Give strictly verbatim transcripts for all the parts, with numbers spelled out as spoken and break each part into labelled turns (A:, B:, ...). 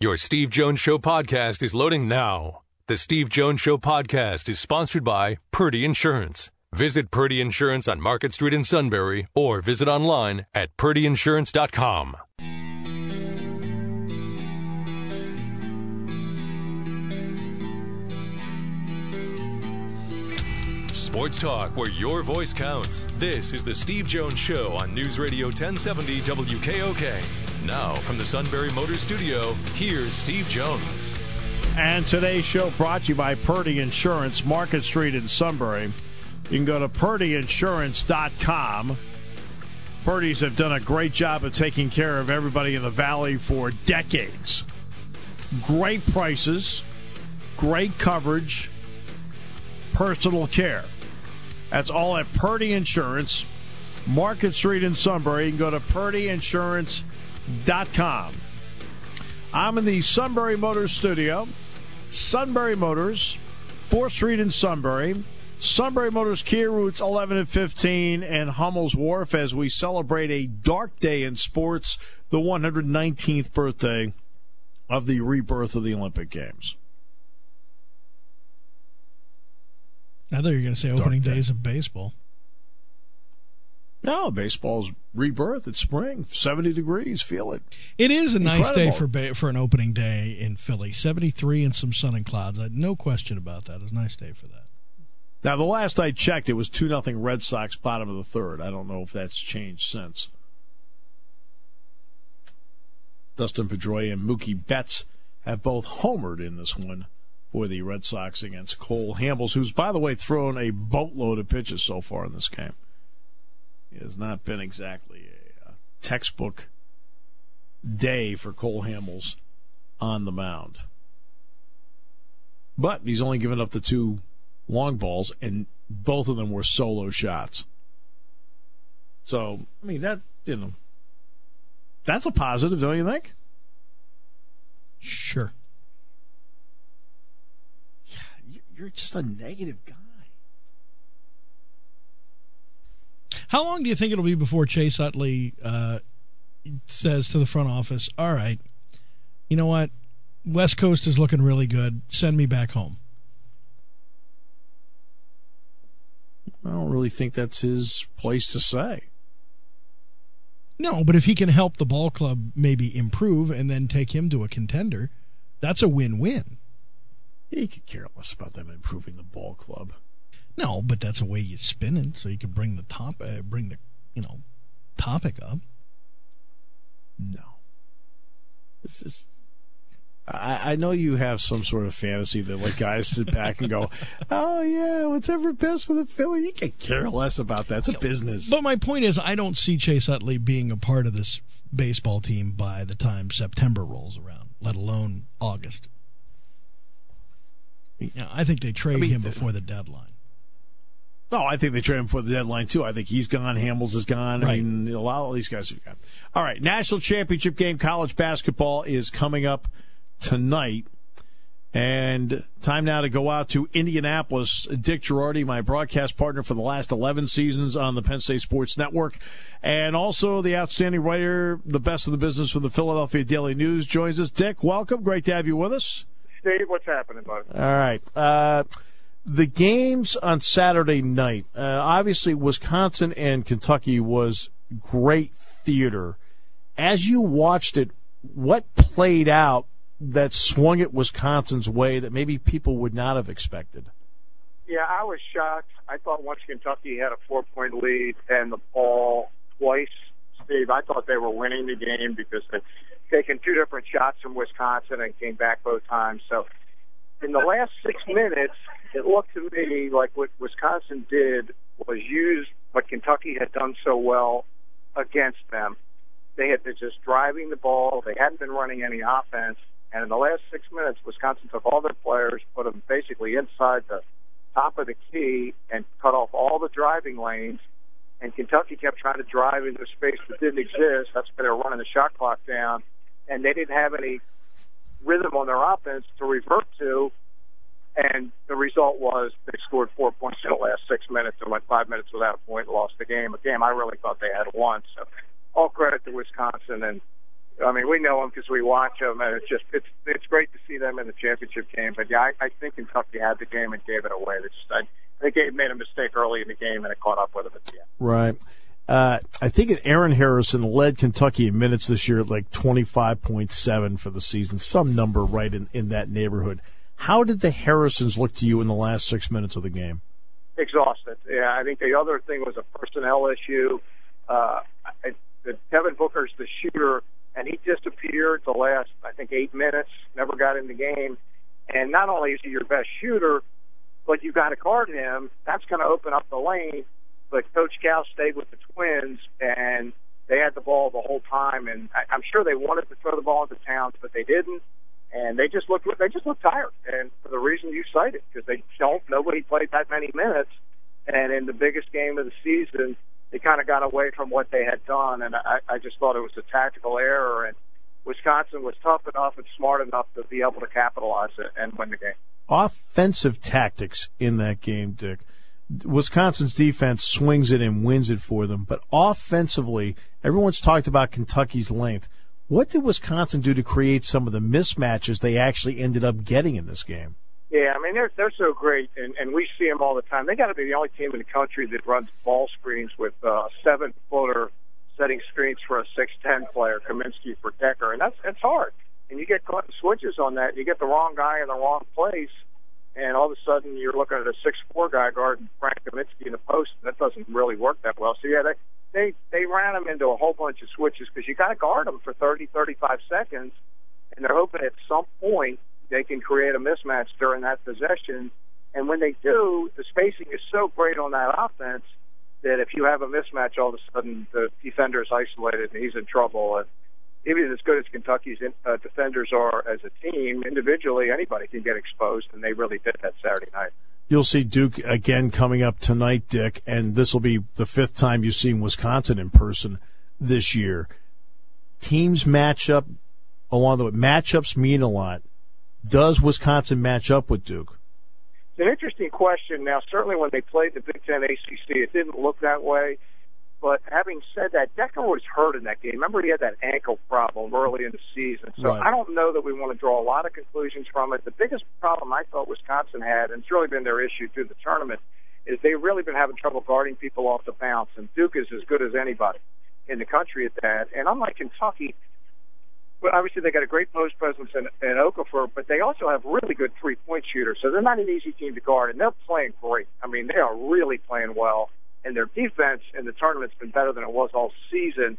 A: Your Steve Jones Show podcast is loading now. The Steve Jones Show podcast is sponsored by Purdy Insurance. Visit Purdy Insurance on Market Street in Sunbury or visit online at purdy insurance dot com. Sports talk where your voice counts. This is the Steve Jones Show on News Radio ten seventy W K O K. Now, from the Sunbury Motors Studio, here's Steve Jones.
B: And today's show brought to you by Purdy Insurance, Market Street in Sunbury. You can go to purdy insurance dot com. Purdy's have done a great job of taking care of everybody in the Valley for decades. Great prices, great coverage, personal care. That's all at Purdy Insurance, Market Street in Sunbury. You can go to purdy insurance dot com. I'm in the Sunbury Motors studio. Sunbury Motors, fourth Street in Sunbury. Sunbury Motors, Kia routes eleven and fifteen, and Hummel's Wharf as we celebrate a dark day in sports, the one hundred nineteenth birthday of the rebirth of the Olympic Games.
C: I thought you were going to say
B: Dark
C: opening
B: day.
C: days of baseball.
B: No, baseball's rebirth. It's spring, seventy degrees. Feel it.
C: It is a nice
B: Incredible.
C: day for ba- for an opening day in Philly. seventy-three and some sun and clouds. I, no question about that. It's a nice day for that.
B: Now, the last I checked, it was two nothing Red Sox, bottom of the third. I don't know if that's changed since. Dustin Pedroia and Mookie Betts have both homered in this one for the Red Sox against Cole Hamels, who's, by the way, thrown a boatload of pitches so far in this game. It has not been exactly a, a textbook day for Cole Hamels on the mound. But he's only given up the two long balls, and both of them were solo shots. So, I mean, that, you know, that's a positive, don't you think?
C: Sure.
B: Yeah, you're just a negative guy.
C: How long do you think it'll be before Chase Utley uh, says to the front office, all right, you know what, West Coast is looking really good, send me back home?
B: I don't really think that's his place to say.
C: No, but if he can help the ball club maybe improve and then take him to a contender, that's a win-win.
B: He could care less about them improving the ball club.
C: No, but that's a way you spin it, so you can bring the top, uh, bring the, you know, topic up.
B: No. This is. I, I know you have some sort of fantasy that like guys sit back and go, "Oh yeah, whatever best for the Philly." You can care less about that. It's a business.
C: But my point is, I don't see Chase Utley being a part of this baseball team by the time September rolls around, let alone August. Yeah, I think they trade
B: I mean,
C: him before the deadline.
B: No, I think they trade him for the deadline, too. I think he's gone. Hamels is gone.
C: Right.
B: I mean, a lot of these guys are gone. All right, national championship game, college basketball is coming up tonight. And time now to go out to Indianapolis. Dick Girardi, my broadcast partner for the last eleven seasons on the Penn State Sports Network, and also the outstanding writer, the best of the business from the Philadelphia Daily News, joins us. Dick, welcome. Great to have you with us.
D: Steve, what's happening, bud?
B: All right. Uh, the games on Saturday night, uh, obviously Wisconsin and Kentucky was great theater. As you watched it, what played out that swung it Wisconsin's way that maybe people would not have expected?
D: Yeah, I was shocked. I thought once Kentucky had a four-point lead and the ball twice, Steve, I thought they were winning the game because they'd taken two different shots from Wisconsin and came back both times. So in the last six minutes, it looked to me like what Wisconsin did was use what Kentucky had done so well against them. They had been just driving the ball. They hadn't been running any offense. And in the last six minutes, Wisconsin took all their players, put them basically inside the top of the key, and cut off all the driving lanes. And Kentucky kept trying to drive into space that didn't exist. That's why they were running the shot clock down. And they didn't have any rhythm on their offense to revert to. And the result was they scored four points in the last six minutes and went five minutes without a point and lost the game. A game I really thought they had won. So all credit to Wisconsin. And I mean, we know them because we watch them, and it's just it's it's great to see them in the championship game. But yeah, I, I think Kentucky had the game and gave it away. They just, I, I think they made a mistake early in the game, and it caught up with them at the end.
B: Right. Uh, I think Aaron Harrison led Kentucky in minutes this year at like twenty-five point seven for the season, some number right in, in that neighborhood. How did the Harrisons look to you in the last six minutes of the game?
D: Exhausted. Yeah, I think the other thing was a personnel issue. Uh, I, the, Devin Booker's the shooter, and he disappeared the last, I think, eight minutes, never got in the game. And not only is he your best shooter, but you got to guard him. That's going to open up the lane. But Coach Cal stayed with the Twins, and they had the ball the whole time. And I, I'm sure they wanted to throw the ball into Towns, but they didn't. And they just looked they just looked tired, and for the reason you cited, because they don't nobody played that many minutes, and in the biggest game of the season, they kind of got away from what they had done, and I, I just thought it was a tactical error. And Wisconsin was tough enough and smart enough to be able to capitalize it and win the game.
B: Offensive tactics in that game, Dick. Wisconsin's defense swings it and wins it for them, but offensively, everyone's talked about Kentucky's length. What did Wisconsin do to create some of the mismatches they actually ended up getting in this game?
D: Yeah, I mean, they're they're so great, and, and we see them all the time. They got to be the only team in the country that runs ball screens with a uh, seven-footer setting screens for a six ten player, Kaminsky for Decker, and that's that's hard. And you get caught in switches on that, and you get the wrong guy in the wrong place, and all of a sudden you're looking at a six four guy guarding Frank Kaminsky in the post, and that doesn't really work that well. So, yeah, they They they ran them into a whole bunch of switches because you got to guard them for thirty, thirty-five seconds, and they're hoping at some point they can create a mismatch during that possession. And when they do, the spacing is so great on that offense that if you have a mismatch, all of a sudden the defender's isolated and he's in trouble. And even as good as Kentucky's uh, defenders are as a team, individually anybody can get exposed, and they really did that Saturday night.
B: You'll see Duke again coming up tonight, Dick, and this will be the fifth time you've seen Wisconsin in person this year. Teams match up along the way. Matchups mean a lot. Does Wisconsin match up with Duke?
D: It's an interesting question. Now, certainly when they played the Big Ten A C C, it didn't look that way. But having said that, Decker was hurt in that game. Remember, he had that ankle problem early in the season. So
B: right.
D: I don't know that we want to draw a lot of conclusions from it. The biggest problem I thought Wisconsin had, and it's really been their issue through the tournament, is they've really been having trouble guarding people off the bounce. And Duke is as good as anybody in the country at that. And unlike Kentucky, well, obviously they got a great post presence in, in Okafor, but they also have really good three-point shooters. So they're not an easy team to guard, and they're playing great. I mean, they are really playing well. And their defense in the tournament's been better than it was all season.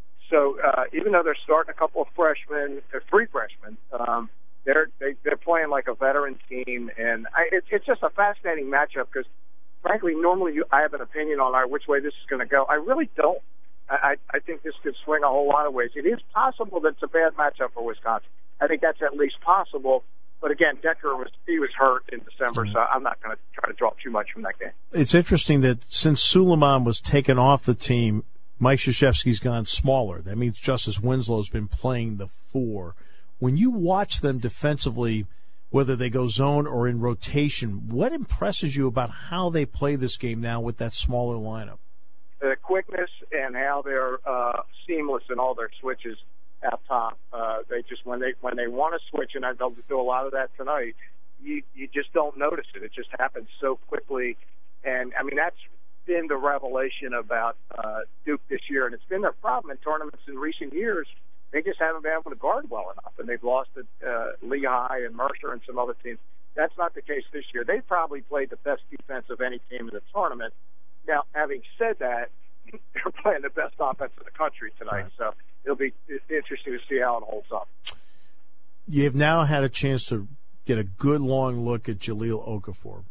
D: So uh, even though they're starting a couple of freshmen, they're three freshmen, um, they're they, they're playing like a veteran team, and I, it's it's just a fascinating matchup because, frankly, normally you, I have an opinion on uh, which way this is going to go. I really don't. I, I think this could swing a whole lot of ways. It is possible that it's a bad matchup for Wisconsin. I think that's at least possible. But again, Decker was he was hurt in December, so I'm not going to try to draw too much from that game.
B: It's interesting that since Suleiman was taken off the team, Mike Krzyzewski's gone smaller. That means Justice Winslow's been playing the four. When you watch them defensively, whether they go zone or in rotation, what impresses you about how they play this game now with that smaller lineup?
D: The quickness and how they're uh, seamless in all their switches out top. Uh, they just when they when they want to switch, and they'll do a lot of that tonight. You you just don't notice it. It just happens so quickly, and I mean that's been the revelation about uh, Duke this year, and it's been their problem in tournaments in recent years. They just haven't been able to guard well enough, and they've lost to uh, Lehigh and Mercer and some other teams. That's not the case this year. They probably played the best defense of any team in the tournament. Now, having said that, they're playing the best offense in the country tonight, right. So it'll be interesting to see how it holds up.
B: You've now had a chance to get a good long look at Jahlil Okafor.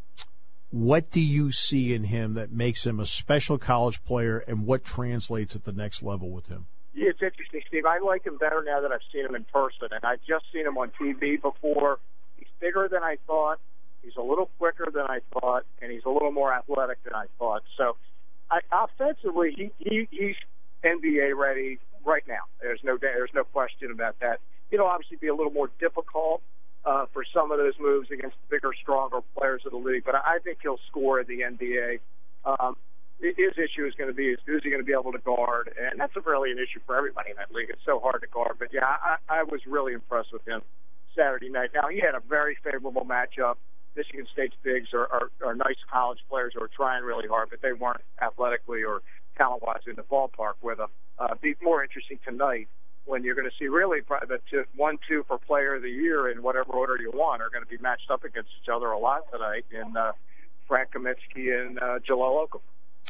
B: What do you see in him that makes him a special college player, and what translates at the next level with him?
D: Yeah, it's interesting, Steve. I like him better now that I've seen him in person, and I've just seen him on T V before. He's bigger than I thought. He's a little quicker than I thought, and he's a little more athletic than I thought. So, I, offensively, he, he he's N B A ready right now. There's no there's no question about that. It'll obviously be a little more difficult uh, for some of those moves against the bigger, stronger players of the league, but I think he'll score in the N B A. Um, his issue is going to be is who's he going to be able to guard, and that's really an issue for everybody in that league. It's so hard to guard. But yeah, I, I was really impressed with him Saturday night. Now he had a very favorable matchup. Michigan State's bigs are, are, are nice college players who are trying really hard, but they weren't athletically or talent-wise in the ballpark with them. Uh, be more interesting tonight when you're going to see really the two, one, two for player of the year in whatever order you want are going to be matched up against each other a lot tonight in uh, Frank Kaminsky and uh, Jahlil Okafor.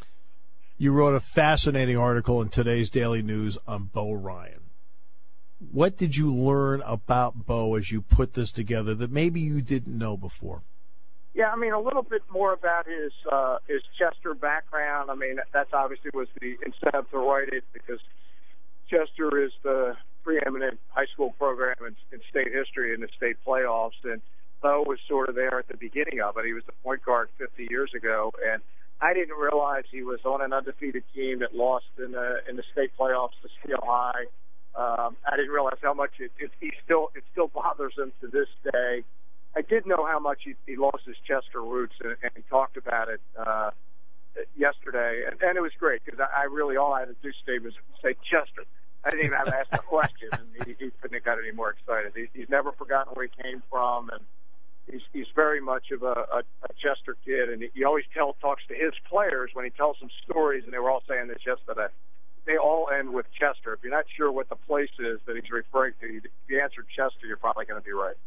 B: You wrote a fascinating article in today's Daily News on Bo Ryan. What did you learn about Bo as you put this together that maybe you didn't know before?
D: Yeah, I mean, a little bit more about his uh, his Chester background. I mean, that's obviously was the incentive to write it because Chester is the preeminent high school program in, in state history in the state playoffs, and Bo was sort of there at the beginning of it. He was the point guard fifty years ago, and I didn't realize he was on an undefeated team that lost in the in the state playoffs to Steel High. Um, I didn't realize how much it, it he still it still bothers him to this day. I did know how much he, he lost his Chester roots and, and talked about it uh, yesterday, and, and it was great because I, I really all I had to do today was say Chester. I didn't even have to ask a question, and he, he couldn't have got any more excited. He, he's never forgotten where he came from, and he's he's very much of a, a, a Chester kid, and he, he always tell talks to his players when he tells them stories, and they were all saying this yesterday. They all end with Chester. If you're not sure what the place is that he's referring to, if you answer Chester, you're probably going to be right.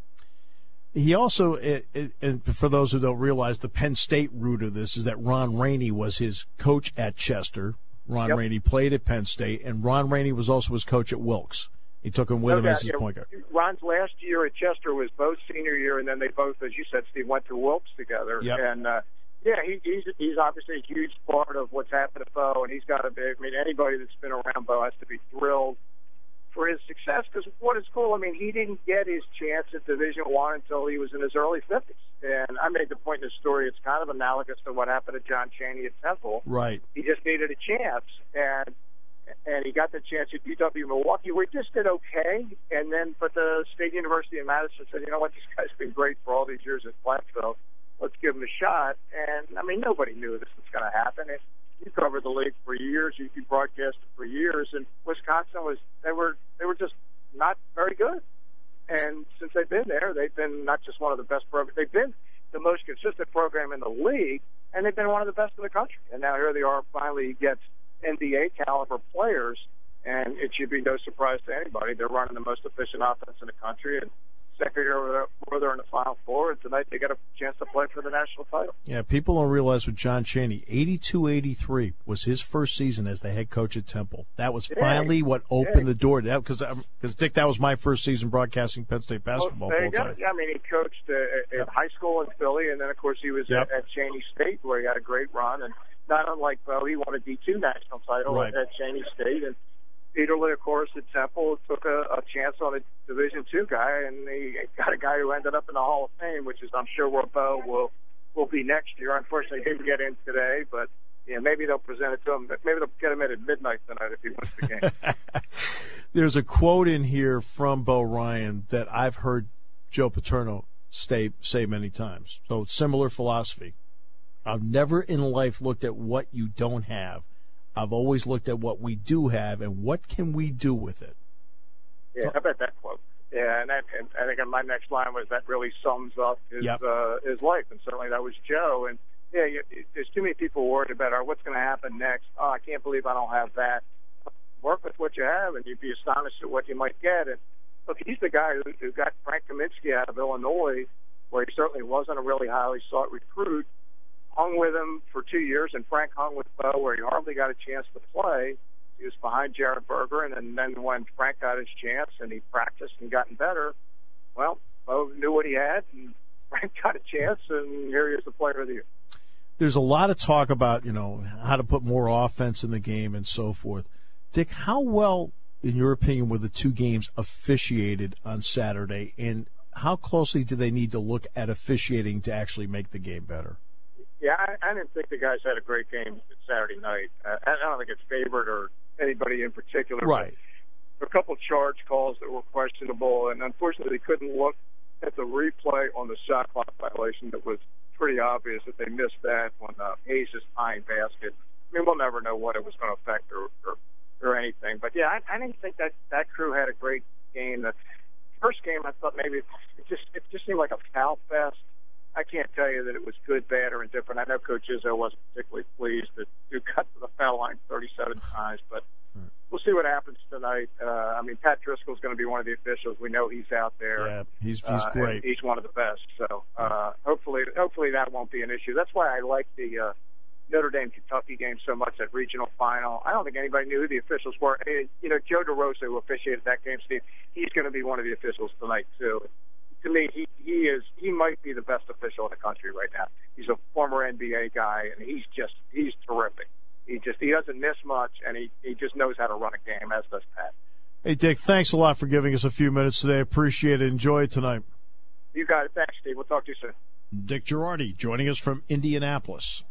B: He also, and for those who don't realize, the Penn State root of this is that Ron Rainey was his coach at Chester. Ron yep. Rainey played at Penn State, and Ron Rainey was also his coach at Wilkes. He took him with no him doubt. as his
D: yeah,
B: point guard.
D: Ron's last year at Chester was both senior year, and then they both, as you said, Steve, went to Wilkes together.
B: Yep.
D: And, uh, yeah, he, he's he's obviously a huge part of what's happened to Bo, and he's got to be, I mean, anybody that's been around Bo has to be thrilled for his success, because what is cool, I mean, he didn't get his chance at Division One until he was in his early fifties. And I made the point in the story, it's kind of analogous to what happened to John Chaney at Temple.
B: Right.
D: He just needed a chance, and and he got the chance at U W Milwaukee, where he just did okay. And then, but the State University of Madison said, you know what, this guy's been great for all these years at Platteville. Let's give him a shot. And, I mean, nobody knew this was going to happen. It, You covered the league for years. You, you broadcast it for years, and Wisconsin was they were they were just not very good. And since they've been there, they've been not just one of the best programs. They've been the most consistent program in the league, and they've been one of the best in the country. And now here they are, finally gets N B A caliber players, and it should be no surprise to anybody. They're running the most efficient offense in the country, and second year where they're in the Final Four, and tonight they get a chance to play for the national title.
B: Yeah, people don't realize with John Chaney, eighty-two eighty-three was his first season as the head coach at Temple. That was finally yeah. what opened yeah. the door to that, because, because Dick, that was my first season broadcasting Penn State basketball
D: well,
B: full time.
D: Yeah, I mean, he coached uh, at yep. high school in Philly, and then, of course, he was yep. at, at Chaney State, where he had a great run. And not unlike Bo, he won a D two national title
B: right.
D: at, at Chaney State. And Peter Lee, of course, at Temple took a, a chance on a Division two guy, and he got a guy who ended up in the Hall of Fame, which is, I'm sure, where Bo will will be next year. Unfortunately, he didn't get in today, but yeah, maybe they'll present it to him. Maybe they'll get him in at midnight tonight if he wins the game.
B: There's a quote in here from Bo Ryan that I've heard Joe Paterno say, say many times. So similar philosophy. I've never in life looked at what you don't have. I've always looked at what we do have and what can we do with it.
D: Yeah, I bet that quote. Yeah, and, that, and I think my next line was that really sums up his
B: yep.
D: uh, his life, and certainly that was Joe. And yeah, you, there's too many people worried about, oh, what's going to happen next? Oh, I can't believe I don't have that. Work with what you have, and you'd be astonished at what you might get. And look, he's the guy who, who got Frank Kaminsky out of Illinois, where he certainly wasn't a really highly sought recruit. Hung with him for two years, and Frank hung with Bo, where he hardly got a chance to play. He was behind Jared Berger, and, and then when Frank got his chance and he practiced and gotten better, well, Bo knew what he had, and Frank got a chance, and here he is, the player of the year.
B: There's a lot of talk about, you know, how to put more offense in the game and so forth. Dick, how well, in your opinion, were the two games officiated on Saturday, and how closely do they need to look at officiating to actually make the game better?
D: Yeah, I, I didn't think the guys had a great game Saturday night. Uh, I don't think it's favored or anybody in particular.
B: Right.
D: But a couple charge calls that were questionable, and unfortunately they couldn't look at the replay on the shot clock violation that was pretty obvious that they missed that when uh, Hayes is tying basket. I just seemed like a foul fest. I can't tell you that it was good, bad, or indifferent. I know Coach Izzo wasn't particularly pleased that Duke got to the foul line thirty-seven times, but we'll see what happens tonight. Uh, I mean, Pat Driscoll's going to be one of the officials. We know he's out there.
B: Yeah, he's he's
D: uh,
B: great.
D: He's one of the best. So uh, hopefully, hopefully that won't be an issue. That's why I like the uh, Notre Dame Kentucky game so much. That regional final. I don't think anybody knew who the officials were. And, you know, Joe DeRosa, who officiated that game, Steve, he's going to be one of the officials tonight too. To me, he, he is he might be the best official in the country right now. He's a former N B A guy, and he's just he's terrific. He just he doesn't miss much, and he, he just knows how to run a game, as does Pat.
B: Hey, Dick, thanks a lot for giving us a few minutes today. Appreciate it. Enjoy it tonight.
D: You got it. Thanks, Steve. We'll talk to you soon.
B: Dick Girardi joining us from Indianapolis.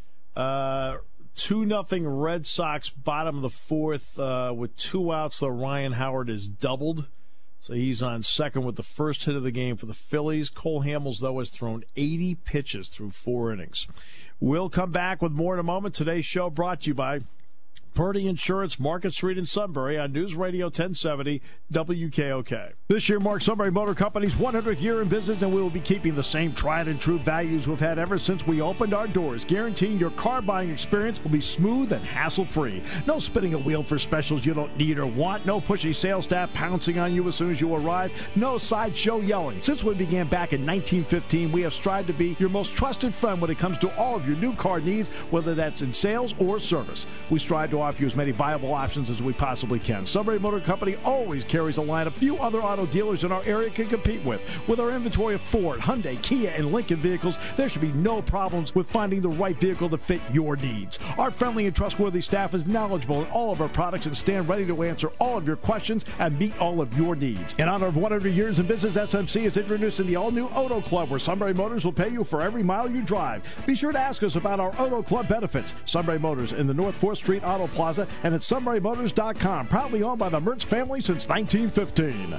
B: Uh, two nothing Red Sox, bottom of the fourth uh, with two outs, though Ryan Howard is doubled. So he's on second with the first hit of the game for the Phillies. Cole Hamels, though, has thrown eighty pitches through four innings. We'll come back with more in a moment. Today's show brought to you by Purdy Insurance, Market Street in Sunbury on News Radio ten seventy W K O K. This year marks Sunbury Motor Company's one hundredth year in business, and we will be keeping the same tried and true values we've had ever since we opened our doors, guaranteeing your car buying experience will be smooth and hassle-free. No spinning a wheel for specials you don't need or want. No pushy sales staff pouncing on you as soon as you arrive. No sideshow yelling. Since we began back in nineteen fifteen, we have strived to be your most trusted friend when it comes to all of your new car needs, whether that's in sales or service. We strive to offer you as many viable options as we possibly can. Sunbury Motor Company always carries a line of few other auto dealers in our area can compete with. With our inventory of Ford, Hyundai, Kia, and Lincoln vehicles, there should be no problems with finding the right vehicle to fit your needs. Our friendly and trustworthy staff is knowledgeable in all of our products and stand ready to answer all of your questions and meet all of your needs. In honor of one hundred years in business, S M C is introducing the all-new Auto Club, where Sunbury Motors will pay you for every mile you drive. Be sure to ask us about our Auto Club benefits. Sunbury Motors in the North fourth Street Auto Plaza and at sunbury motors dot com. Proudly owned by the Mertz family since nineteen fifteen.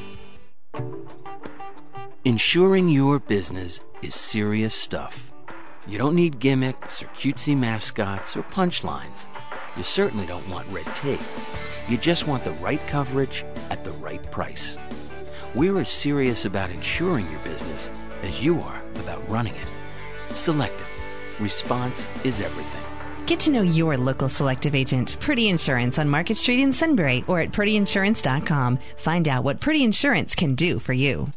E: Insuring your business is serious stuff. You don't need gimmicks or cutesy mascots or punchlines. You certainly don't want red tape. You just want the right coverage at the right price. We're as serious about insuring your business as you are about running it. Selective. Response is everything.
F: Get to know your local Selective agent, Purdy Insurance, on Market Street in Sunbury or at purdy insurance dot com. Find out what Purdy Insurance can do for you.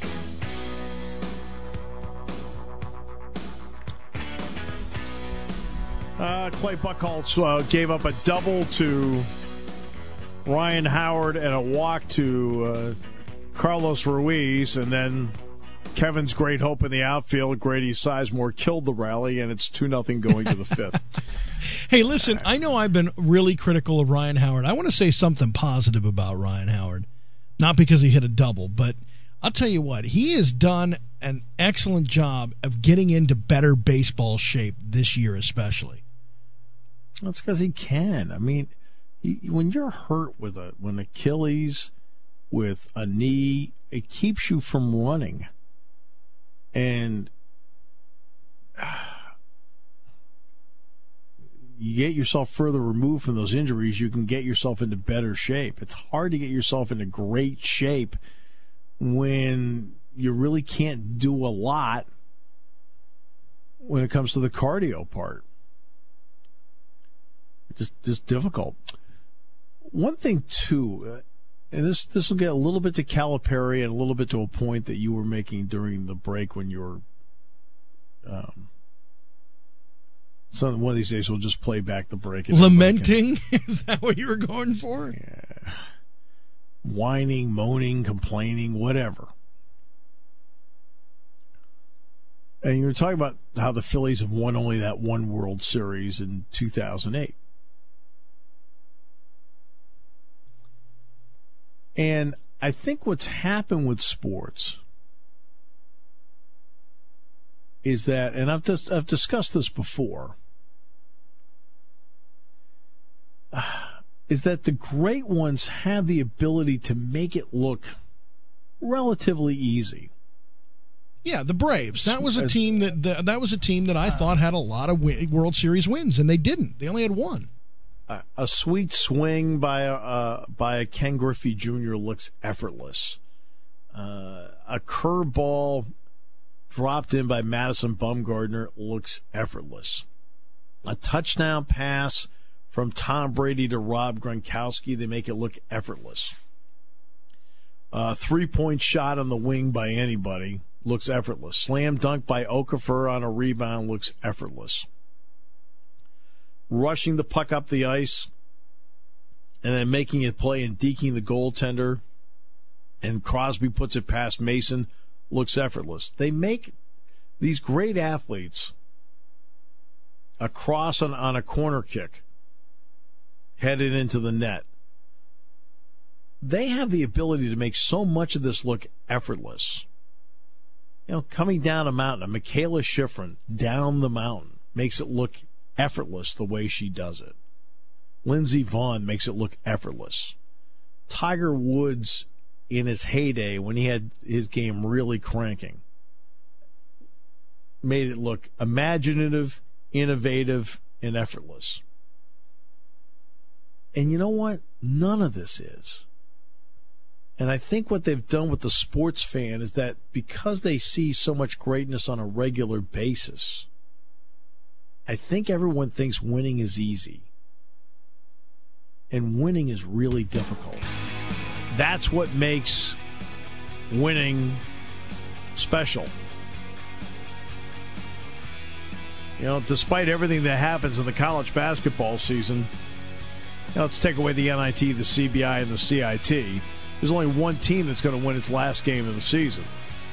B: Uh, Clay Buchholz uh, gave up a double to Ryan Howard and a walk to uh, Carlos Ruiz, and then Kevin's great hope in the outfield, Grady Sizemore, killed the rally, and it's two nothing going to the fifth.
C: Hey, listen, I know I've been really critical of Ryan Howard. I want to say something positive about Ryan Howard. Not because he hit a double, but I'll tell you what, he has done an excellent job of getting into better baseball shape this year especially.
B: That's because he can. I mean, he, when you're hurt with a when Achilles, with a knee, it keeps you from running. And you get yourself further removed from those injuries, you can get yourself into better shape. It's hard to get yourself into great shape when you really can't do a lot when it comes to the cardio part. Just, just difficult. One thing, too, and this this will get a little bit to Calipari and a little bit to a point that you were making during the break when you were um, some one of these days we'll just play back the break.
C: Lamenting? Can, is that what you were going for?
B: Yeah. Whining, moaning, complaining, whatever. And you were talking about how the Phillies have won only that one World Series in two thousand eight. And I think what's happened with sports is that, and I've just I've discussed this before, uh, is that the great ones have the ability to make it look relatively easy.
C: Yeah, the Braves. That was a team that that, that was a team that I thought had a lot of win, World Series wins, and they didn't. They only had one.
B: A, a sweet swing by a uh, by a Ken Griffey Junior looks effortless. Uh, a curveball dropped in by Madison Bumgarner looks effortless. A touchdown pass from Tom Brady to Rob Gronkowski, they make it look effortless. A three-point shot on the wing by anybody looks effortless. Slam dunk by Okafor on a rebound looks effortless. Rushing the puck up the ice and then making it play and deking the goaltender, and Crosby puts it past Mason, looks effortless. They make these great athletes a cross on, on a corner kick headed into the net. They have the ability to make so much of this look effortless. You know, coming down a mountain, a Michaela Schifrin down the mountain makes it look effortless the way she does it. Lindsey Vonn makes it look effortless. Tiger Woods in his heyday, when he had his game really cranking, made it look imaginative, innovative, and effortless. And you know what? None of this is. And I think what they've done with the sports fan is that because they see so much greatness on a regular basis, I think everyone thinks winning is easy. And winning is really difficult. That's what makes winning special. You know, despite everything that happens in the college basketball season, you know, let's take away the N I T, the C B I, and the C I T. There's only one team that's going to win its last game of the season.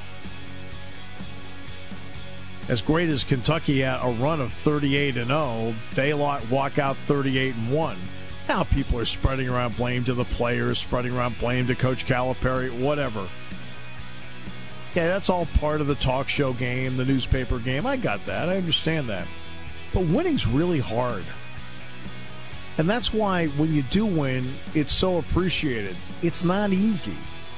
B: As great as Kentucky had a run of thirty-eight and oh, they walk out thirty-eight and one. Now people are spreading around blame to the players, spreading around blame to Coach Calipari, whatever. Yeah, that's all part of the talk show game, the newspaper game. I got that. I understand that. But winning's really hard. And that's why when you do win, it's so appreciated. It's not easy.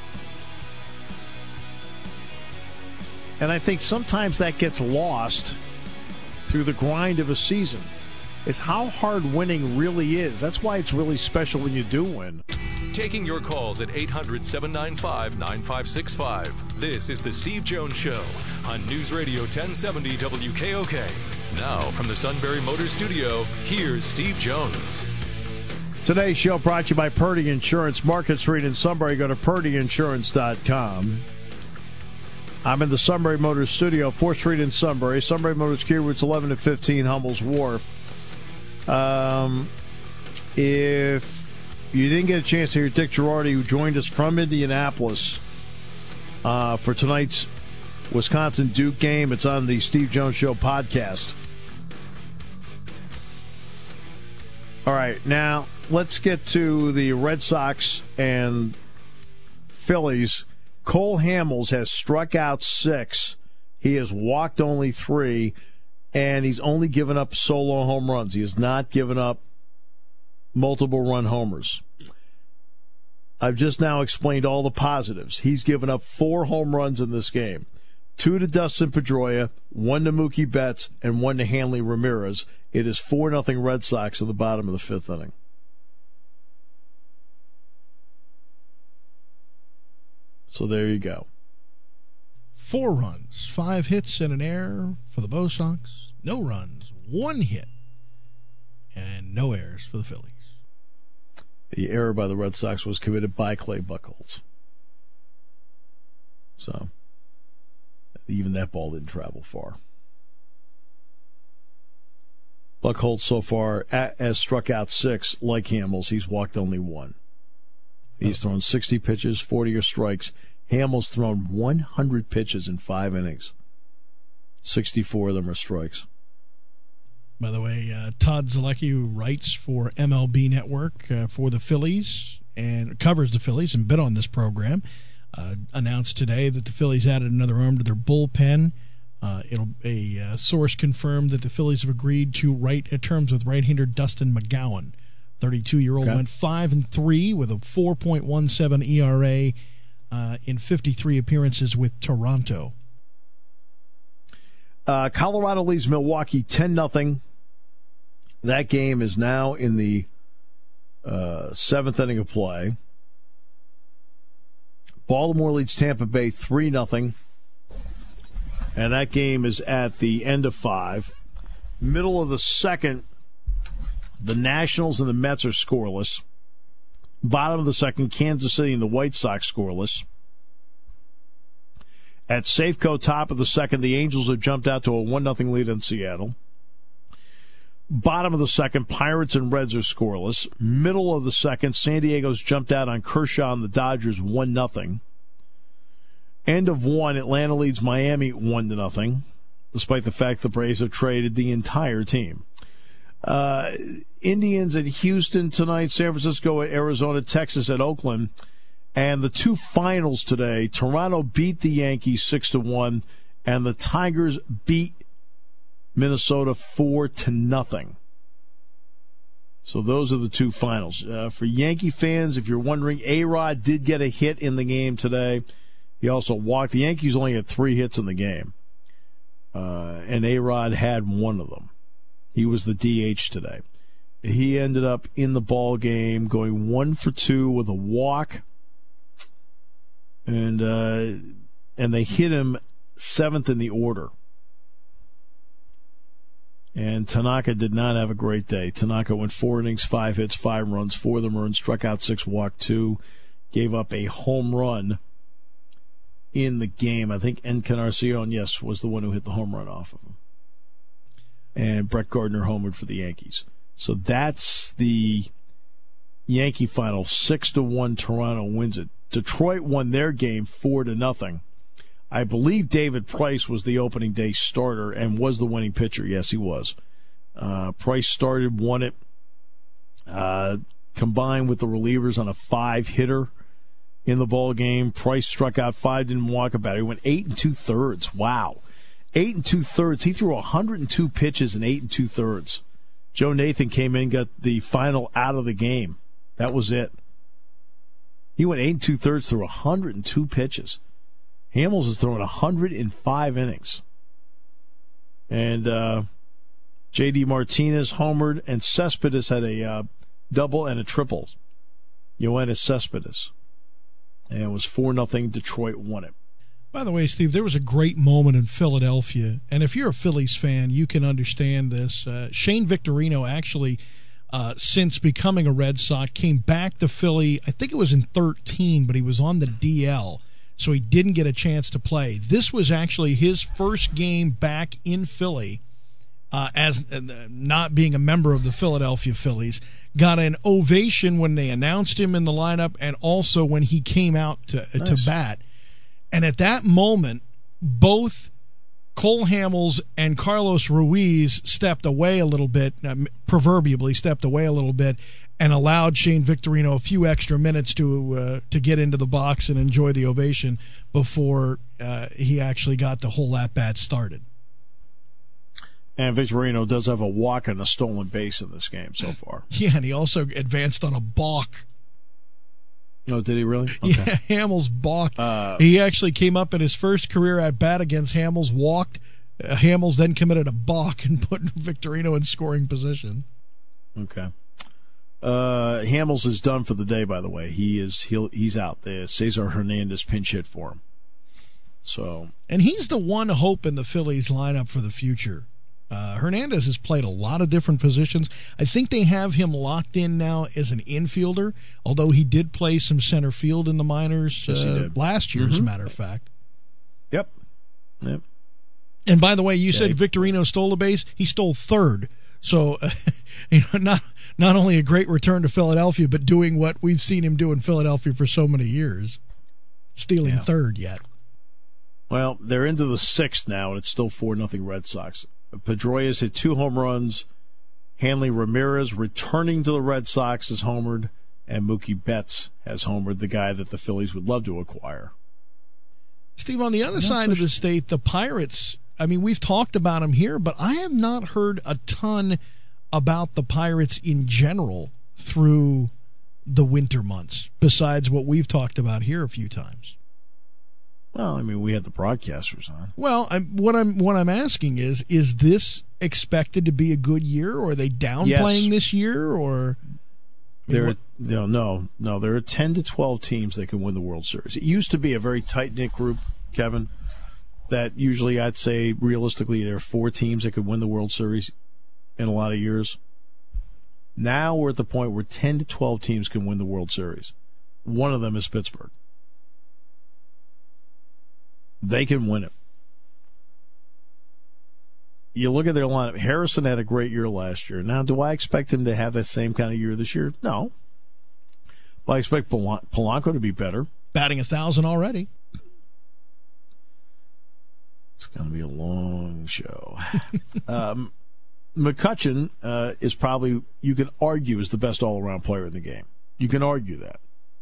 B: And I think sometimes that gets lost through the grind of a season, is how hard winning really is. That's why it's really special when you do win.
A: Taking your calls at eight hundred, seven nine five, nine five six five. This is The Steve Jones Show on News Radio ten seventy W K O K. Now, from the Sunbury Motors Studio, here's Steve Jones.
B: Today's show brought to you by Purdy Insurance, Market Street in Sunbury. Go to purdy insurance dot com. I'm in the Sunbury Motors Studio, fourth Street in Sunbury. Sunbury Motors, Key Routes eleven to fifteen, Hummel's Wharf. Um, if you didn't get a chance to hear Dick Girardi, who joined us from Indianapolis uh, for tonight's Wisconsin-Duke game, it's on the Steve Jones Show podcast. All right, now let's get to the Red Sox and Phillies. Cole Hamels has struck out six. He has walked only three, and he's only given up solo home runs. He has not given up multiple run homers. I've just now explained all the positives. He's given up four home runs in this game. Two to Dustin Pedroia, one to Mookie Betts, and one to Hanley Ramirez. It is four nothing Red Sox at the bottom of the fifth inning. So there you go.
C: Four runs, five hits and an error for the Bo Sox. No runs, one hit, and no errors for the Phillies.
B: The error by the Red Sox was committed by Clay Buchholz. So even that ball didn't travel far. Buchholz so far has struck out six. Like Hamels, he's walked only one. He's thrown sixty pitches, forty are strikes. Hamels thrown one hundred pitches in five innings. sixty-four of them are strikes.
C: By the way, uh, Todd Zalecki, who writes for M L B Network uh, for the Phillies and covers the Phillies and been on this program, uh, announced today that the Phillies added another arm to their bullpen. Uh, it'll a uh, source confirmed that the Phillies have agreed to write at terms with right-hander Dustin McGowan. thirty-two-year-old okay. went five and three with a four point one seven E R A uh, in fifty-three appearances with Toronto.
B: Uh, Colorado leads Milwaukee ten nothing. That game is now in the uh, seventh inning of play. Baltimore leads Tampa Bay three nothing. And that game is at the end of five. Middle of the second, the Nationals and the Mets are scoreless. Bottom of the second, Kansas City and the White Sox scoreless. At Safeco, top of the second, the Angels have jumped out to a one nothing lead in Seattle. Bottom of the second, Pirates and Reds are scoreless. Middle of the second, San Diego's jumped out on Kershaw and the Dodgers one nothing. End of one, Atlanta leads Miami one to nothing, despite the fact the Braves have traded the entire team. Uh, Indians at Houston tonight, San Francisco at Arizona, Texas at Oakland. And the two finals today, Toronto beat the Yankees six to one, and the Tigers beat Minnesota four to nothing. So those are the two finals. Uh, for Yankee fans, if you're wondering, A-Rod did get a hit in the game today. He also walked. The Yankees only had three hits in the game, uh, and A-Rod had one of them. He was the D H today. He ended up in the ball game going one for two with a walk, and uh, and they hit him seventh in the order. And Tanaka did not have a great day. Tanaka went four innings, five hits, five runs, four of them earned, struck out six, walked two, gave up a home run in the game. I think Encarnacion, yes, was the one who hit the home run off of him. And Brett Gardner homered for the Yankees. So that's the Yankee final. Six to one, Toronto wins it. Detroit won their game four to nothing. I believe David Price was the opening day starter and was the winning pitcher. Yes, he was. Uh, Price started, won it, uh, combined with the relievers on a five-hitter in the ball game. Price struck out five, didn't walk about it. He went eight and two thirds. Wow, eight and two thirds. He threw one hundred two pitches in eight and two thirds. Joe Nathan came in, got the final out of the game. That was it. He went eight and two thirds through one hundred two pitches. Hamels is throwing one hundred five innings. And uh, J D Martinez homered, and Cespedes had a uh, double and a triple. Yoenis Cespedes. And it was four nothing. Detroit won it.
C: By the way, Steve, there was a great moment in Philadelphia, and if you're a Phillies fan, you can understand this. Uh, Shane Victorino actually, uh, since becoming a Red Sox, came back to Philly. I think it was in thirteen, but he was on the D L, so he didn't get a chance to play. This was actually his first game back in Philly uh, as uh, not being a member of the Philadelphia Phillies. Got an ovation when they announced him in the lineup and also when he came out to, nice. to bat. And at that moment, both Cole Hamels and Carlos Ruiz stepped away a little bit, uh, proverbially stepped away a little bit, and allowed Shane Victorino a few extra minutes to uh, to get into the box and enjoy the ovation before uh, he actually got the whole at-bat started.
B: And Victorino does have a walk and a stolen base in this game so far.
C: Yeah, and he also advanced on a balk.
B: Oh, did he really? Okay.
C: Yeah, Hamels balked.
B: Uh,
C: he actually came up in his first career at-bat against Hamels, walked. Uh, Hamels then committed a balk and put Victorino in scoring position.
B: Okay. Uh, Hamels is done for the day, by the way. He is he'll, he's out. The Cesar Hernandez pinch hit for him. So,
C: and he's the one hope in the Phillies lineup for the future. Uh, Hernandez has played a lot of different positions. I think they have him locked in now as an infielder, although he did play some center field in the minors uh,
B: yes,
C: last year, mm-hmm. as a matter of fact.
B: Yep. Yep.
C: And by the way, you
B: yeah,
C: said
B: he,
C: Victorino stole a base. He stole third. So, uh, you know, not not only a great return to Philadelphia, but doing what we've seen him do in Philadelphia for so many years, stealing
B: yeah.
C: third yet.
B: Well, they're into the sixth now, and it's still four nothing Red Sox. Pedroia's hit two home runs. Hanley Ramirez returning to the Red Sox has homered, and Mookie Betts has homered, the guy that the Phillies would love to acquire.
C: Steve, on the other side so of the state, the Pirates, I mean, we've talked about them here, but I have not heard a ton about the Pirates in general through the winter months, besides what we've talked about here a few times.
B: Well, I mean, we had the broadcasters on.
C: Well, I'm, what I'm what I'm asking is, is this expected to be a good year, or are they downplaying
B: yes.
C: this year, or I mean,
B: they're
C: what?
B: No, no, no. There are ten to twelve teams that can win the World Series. It used to be a very tight-knit group, Kevin, that usually I'd say realistically there are four teams that could win the World Series in a lot of years. Now we're at the point where ten to twelve teams can win the World Series. One of them is Pittsburgh. They can win it. You look at their lineup. Harrison had a great year last year. Now, do I expect him to have that same kind of year this year? No. Well, I expect Polan- Polanco to be better.
C: Batting a thousand already.
B: It's going to be a long show. um, McCutchen uh, is probably, you can argue, is the best all-around player in the game. You can argue that.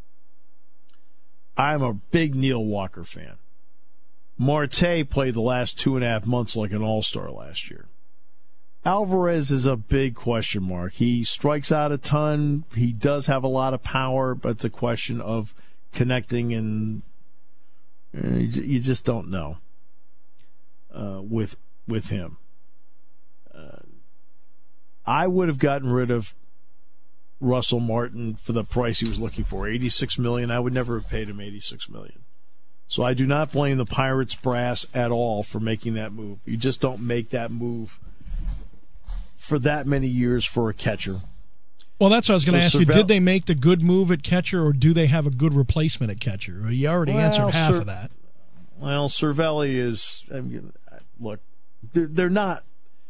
B: I'm a big Neil Walker fan. Marte played the last two and a half months like an all-star last year. Alvarez is a big question mark. He strikes out a ton. He does have a lot of power, but it's a question of connecting, and uh, you just don't know uh, with with him. Uh, I would have gotten rid of Russell Martin for the price he was looking for, eighty-six million dollars. I would never have paid him eighty-six million dollars. So I do not blame the Pirates brass at all for making that move. You just don't make that move for that many years for a catcher.
C: Well, that's what I was going to
B: so
C: ask
B: Cervel-
C: you. Did they make the good move at catcher, or do they have a good replacement at catcher? You already
B: well,
C: answered half
B: Cer-
C: of that.
B: Well, Cervelli is, I mean, look, they're, they're not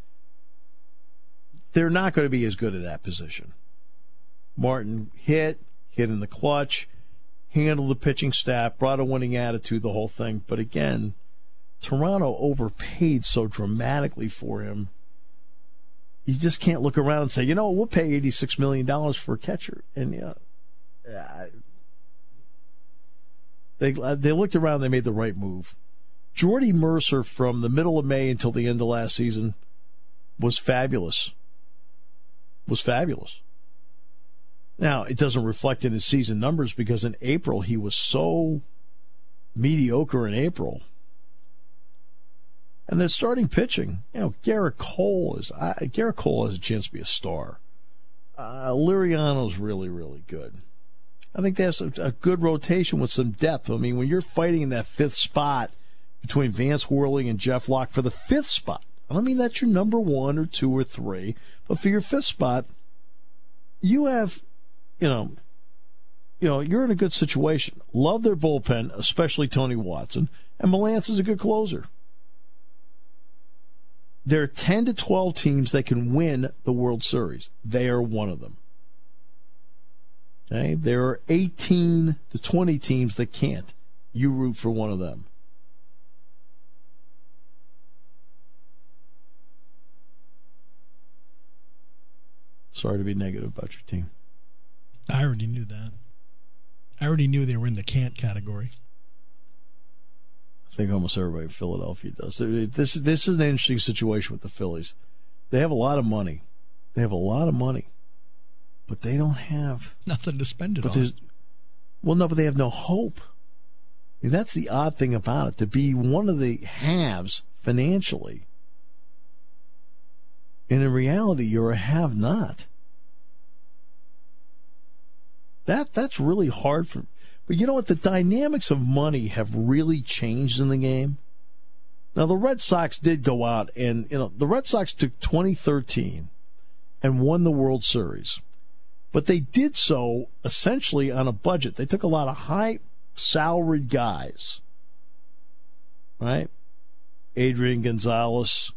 B: they're not going to be as good at that position. Martin hit, hit in the clutch, handled the pitching staff, brought a winning attitude, the whole thing. But again, Toronto overpaid so dramatically for him. You just can't look around and say, you know, we'll pay eighty-six million dollars for a catcher. And yeah, uh, they they looked around, they made the right move. Jordy Mercer from the middle of May until the end of last season was fabulous. Was fabulous. Now, it doesn't reflect in his season numbers because in April he was so mediocre in April. And they're starting pitching. You know, Garrett Cole is I, Garrett Cole has a chance to be a star. Uh, Liriano's really, really good. I think they have some, a good rotation with some depth. I mean, when you're fighting in that fifth spot between Vance Worley and Jeff Locke for the fifth spot, I don't mean that's your number one or two or three, but for your fifth spot, you have, you know, you know, you're in a good situation. Love their bullpen, especially Tony Watson, and Melance is a good closer. There are ten to twelve teams that can win the World Series. They are one of them. Okay? There are eighteen to twenty teams that can't. You root for one of them. Sorry to be negative about your team.
C: I already knew that. I already knew they were in the can't category.
B: I think almost everybody in Philadelphia does. This, this is an interesting situation with the Phillies. They have a lot of money. They have a lot of money. But they don't have...
C: Nothing to spend it
B: but
C: on.
B: there's, well, no, but they have no hope. I mean, that's the odd thing about it. To be one of the haves financially, and in reality, you're a have-not. That That's really hard for... But you know what? The dynamics of money have really changed in the game. Now, the Red Sox did go out and, you know, the Red Sox took twenty thirteen and won the World Series. But they did so essentially on a budget. They took a lot of high-salaried guys, right? Adrian Gonzalez,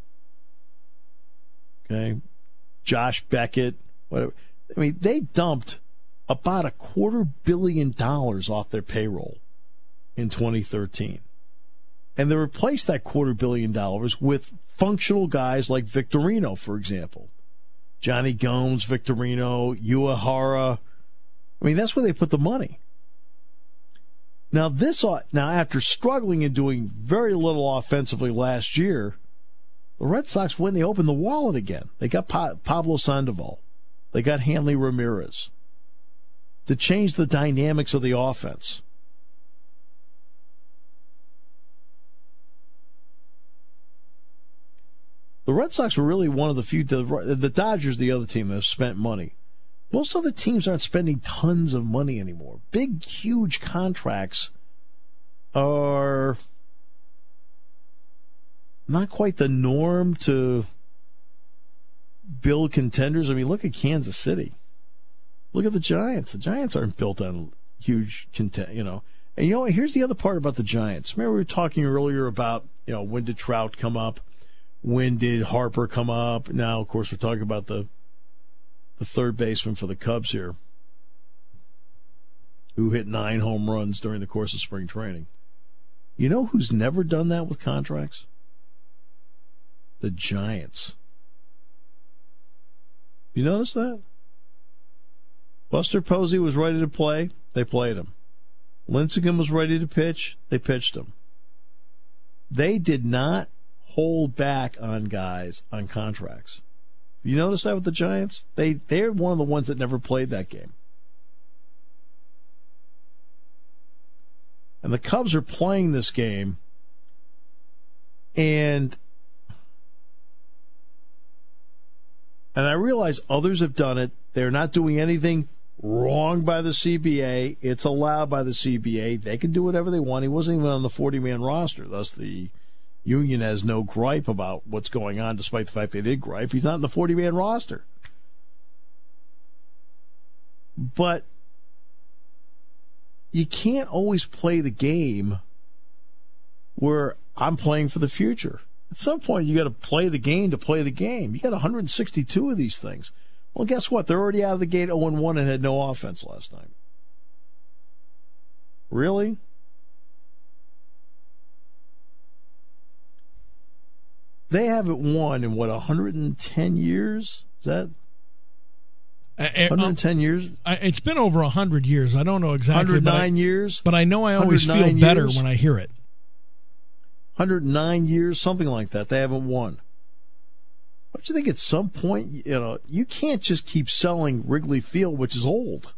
B: okay, Josh Beckett, whatever. I mean, they dumped about a quarter billion dollars off their payroll in twenty thirteen. And they replaced that quarter billion dollars with functional guys like Victorino, for example. Johnny Gomes, Victorino, Uehara. I mean, that's where they put the money. Now, this now after struggling and doing very little offensively last year, the Red Sox, when they opened the wallet again, they got pa- Pablo Sandoval. They got Hanley Ramirez to change the dynamics of the offense. The Red Sox were really one of the few, the Dodgers, the other team that have spent money. Most other teams aren't spending tons of money anymore. Big, huge contracts are not quite the norm to build contenders. I mean, look at Kansas City. Look at the Giants. The Giants aren't built on huge content, you know. And you know what? Here's the other part about the Giants. Remember we were talking earlier about, you know, when did Trout come up? When did Harper come up? Now, of course, we're talking about the the third baseman for the Cubs here, who hit nine home runs during the course of spring training. You know who's never done that with contracts? The Giants. You notice that? Buster Posey was ready to play. They played him. Lincecum was ready to pitch. They pitched him. They did not hold back on guys on contracts. You notice that with the Giants? They, they're one of the ones that never played that game. And the Cubs are playing this game, and and I realize others have done it. They're not doing anything wrong by the C B A. It's allowed by the C B A. They can do whatever they want. He wasn't even on the forty-man roster. Thus, the union has no gripe about what's going on, despite the fact they did gripe. He's not in the forty-man roster. But you can't always play the game where I'm playing for the future. At some point, you got to play the game to play the game. You got one hundred sixty-two of these things. Well, guess what? They're already out of the gate oh and one and had no offense last night. Really? They haven't won in, what, one hundred ten years? Is that one hundred ten years?
C: It's been over one hundred years. I don't know exactly.
B: one hundred nine
C: but I,
B: years?
C: But I know I always feel better
B: years?
C: when I hear it.
B: one hundred nine years, something like that. They haven't won. Don't you think at some point, you know, you can't just keep selling Wrigley Field, which is old?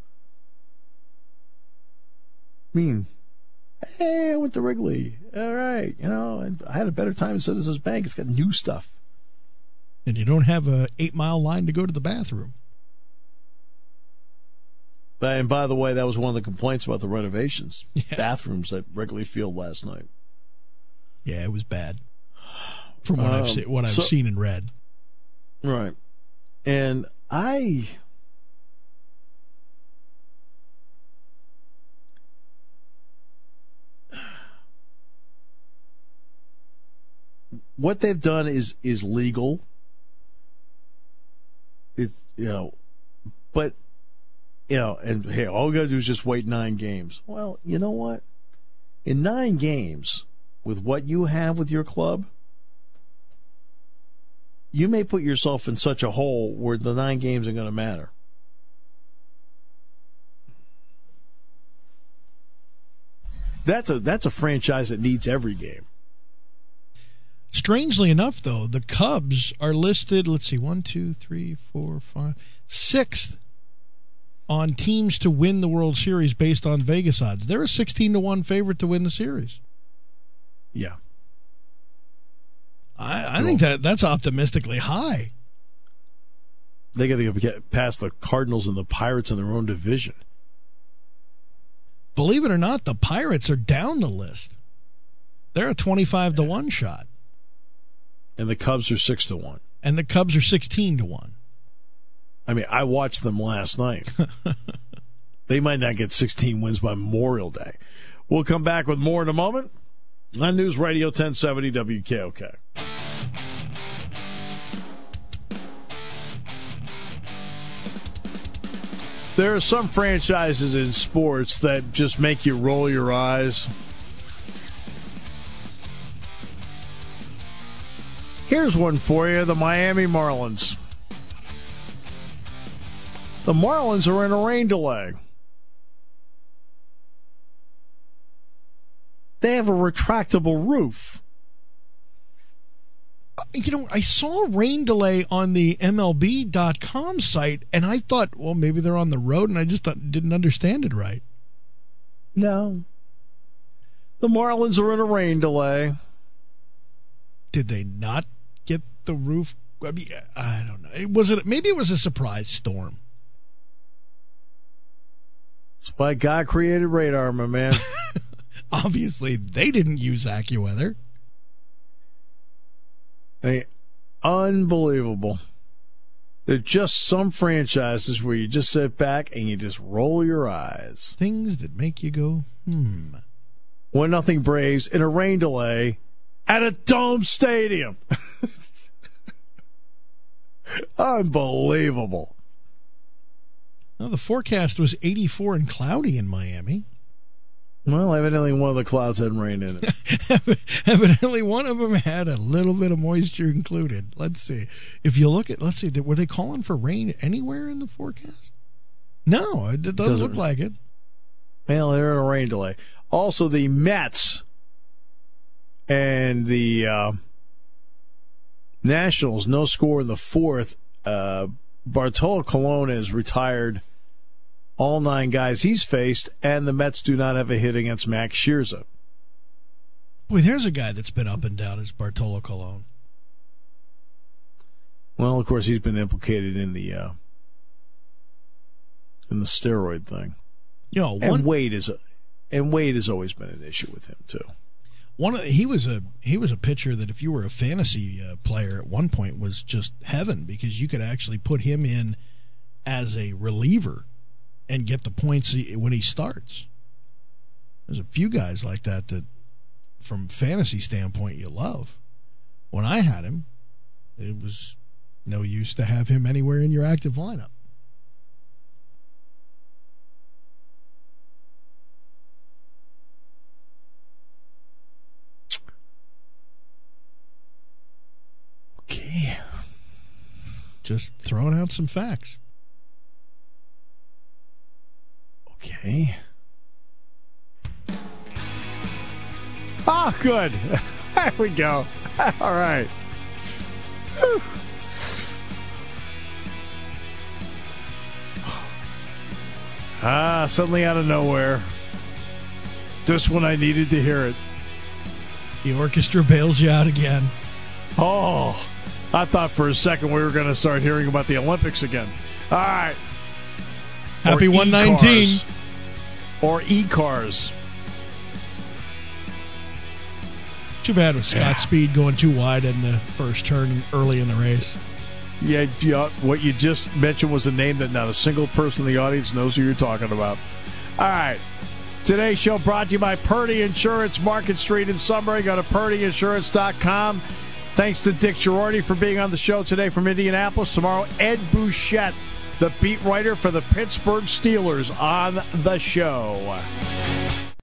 B: I mean, hey, I went to Wrigley. All right, you know, I had a better time at Citizens Bank. It's got new stuff.
C: And you don't have a eight-mile line to go to the bathroom.
B: And by the way, that was one of the complaints about the renovations.
C: Yeah.
B: Bathrooms at Wrigley Field last night.
C: Yeah, it was bad. From what um, I've seen, what I've
B: so,
C: seen and read.
B: Right. And I what they've done is is legal. It's, you know, but you know, and hey, all we got to do is just wait nine games. Well, you know what? In nine games, with what you have with your club, you may put yourself in such a hole where the nine games are going to matter. That's a that's a franchise that needs every game.
C: Strangely enough, though, the Cubs are listed, let's see, one, two, three, four, five, sixth on teams to win the World Series based on Vegas odds. They're a sixteen to one favorite to win the series.
B: Yeah.
C: I, I think that that's optimistically high.
B: They got to get past the Cardinals and the Pirates in their own division.
C: Believe it or not, the Pirates are down the list. They're a twenty-five to one shot.
B: And the Cubs are six to one.
C: And the Cubs are sixteen to one.
B: I mean, I watched them last night. They might not get sixteen wins by Memorial Day. We'll come back with more in a moment on News Radio ten seventy W K O K. There are some franchises in sports that just make you roll your eyes. Here's one for you, the Miami Marlins. The Marlins are in a rain delay. They have a retractable roof.
C: You know, I saw a rain delay on the M L B dot com site, and I thought, well, maybe they're on the road, and I just thought, didn't understand it right.
B: No. The Marlins are in a rain delay.
C: Did they not get the roof? I mean, I don't know. It was it maybe it was a surprise storm.
B: That's why God created radar, my man.
C: Obviously, they didn't use AccuWeather.
B: Hey, unbelievable. There are just some franchises where you just sit back and you just roll your eyes.
C: Things that make you go, hmm.
B: One nothing Braves in a rain delay at a dome stadium. Unbelievable.
C: Well, the forecast was eighty-four and cloudy in Miami.
B: Well, evidently one of the clouds had rain in it.
C: Evidently one of them had a little bit of moisture included. Let's see. If you look at, let's see, were they calling for rain anywhere in the forecast? No, it doesn't, doesn't look like it.
B: Well, they're in a rain delay. Also, the Mets and the uh, Nationals, no score in the fourth. Uh, Bartolo Colon has retired all nine guys he's faced, and the Mets do not have a hit against Max Scherzer.
C: Boy, there's a guy that's been up and down, is Bartolo Colon.
B: Well, of course, he's been implicated in the uh, in the steroid thing.
C: You know, one,
B: and Wade is a, and Wade has always been an issue with him too.
C: One of, he was a he was a pitcher that if you were a fantasy uh, player at one point was just heaven, because you could actually put him in as a reliever and get the points when he starts. There's a few guys like that that, from fantasy standpoint, you love. When I had him, it was no use to have him anywhere in your active lineup.
B: Okay.
C: Just throwing out some facts.
B: Okay. Ah, good. There we go. All right. Whew. Ah, suddenly out of nowhere. Just when I needed to hear it.
C: The orchestra bails you out again.
B: Oh, I thought for a second we were going to start hearing about the Olympics again. All right.
C: Happy
B: Or
C: one nineteen.
B: E-cars. Or e-cars.
C: Too bad with Scott
B: Yeah.
C: Speed going too wide in the first turn early in the race.
B: Yeah, yeah, what you just mentioned was a name that not a single person in the audience knows who you're talking about. All right. Today's show brought to you by Purdy Insurance, Market Street in Sunbury. Go to purdy insurance dot com. Thanks to Dick Girardi for being on the show today from Indianapolis. Tomorrow, Ed Bouchette, the beat writer for the Pittsburgh Steelers, on the show.